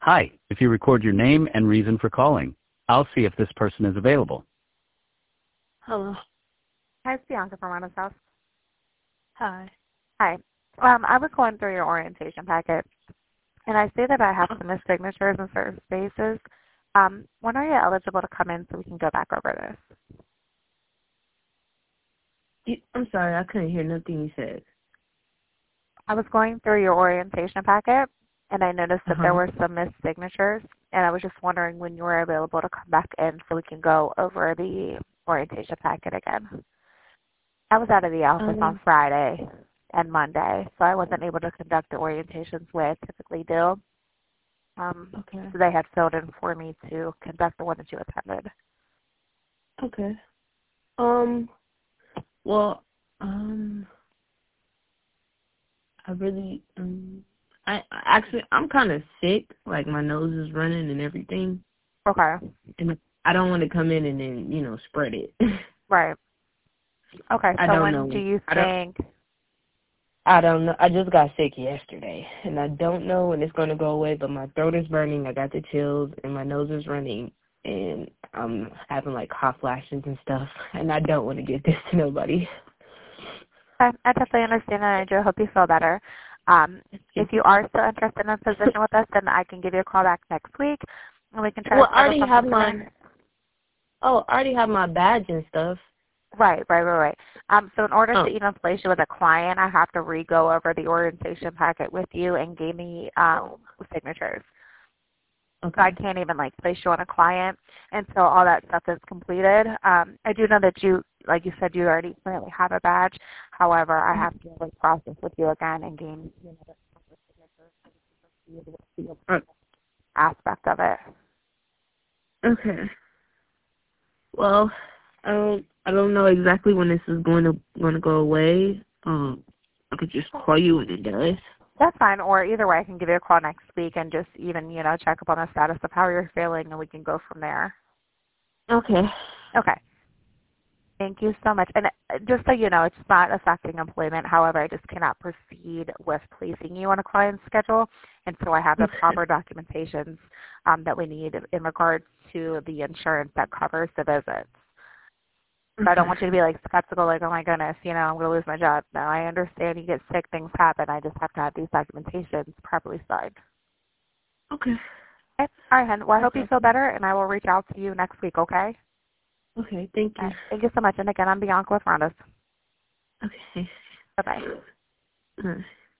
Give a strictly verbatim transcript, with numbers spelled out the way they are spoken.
Hi, if you record your name and reason for calling, I'll see if this person is available. Hello. Hi, it's Bianca from Rhonda's house. Hi. Hi. Um, I was going through your orientation packet, and I see that I have some missignatures in certain spaces. Um, when are you eligible to come in so we can go back over this? You, I'm sorry, I couldn't hear nothing you said. I was going through your orientation packet, and I noticed that Uh-huh. there were some missed signatures, and I was just wondering when you were available to come back in so we can go over the orientation packet again. I was out of the office Um, on Friday and Monday, so I wasn't able to conduct the orientations the way I typically do. Um, okay. so they had filled in for me to conduct the one that you attended. Okay. Um, well, um, I really, um, I, I actually, I'm kind of sick. Like, my nose is running and everything. Okay. And I don't want to come in and then, you know, spread it. Right. Okay, I so don't when do know. you I don't, think, I don't know. I just got sick yesterday, and I don't know when it's going to go away, but my throat is burning, I got the chills, and my nose is running, and I'm having, like, hot flashes and stuff, and I don't want to get this to nobody. I, I definitely understand, and I do hope you feel better. Um, if you are still interested in a position with us, then I can give you a call back next week, and we can try Well, to I schedule already something have for my, then. oh, I already have my badge and stuff. Right, right, right, right. Um, so in order Oh, to even place you with a client, I have to re-go over the orientation packet with you and gain the um, signatures. okay. So I can't even like place you on a client until all that stuff is completed. Um, I do know that you, like you said, you already currently have a badge. However, I have to like process with you again and gain you know the proper signatures so we can proceed with the Uh, aspect of it. okay. Well, I don't, I don't know exactly when this is going to, going to go away. Um, I could just call you when it does. That's fine. Or either way, I can give you a call next week and just even you know check up on the status of how you're feeling, and we can go from there. Okay. Okay. Thank you so much. And uh, just so you know, it's not affecting employment. However, I just cannot proceed with placing you on a client's schedule until I have the proper documentations um, that we need in regards to the insurance that covers the visits. So I don't want you to be like skeptical, like, oh my goodness, you know, I'm going to lose my job. No, I understand you get sick, things happen. I just have to have these documentations properly signed. Okay. Okay. All right, hon. Well, I hope you Okay. feel better, and I will reach out to you next week, okay? Okay, thank All you. right. Thank you so much. And again, I'm Bianca with Ronda's. Okay. Bye-bye. Uh,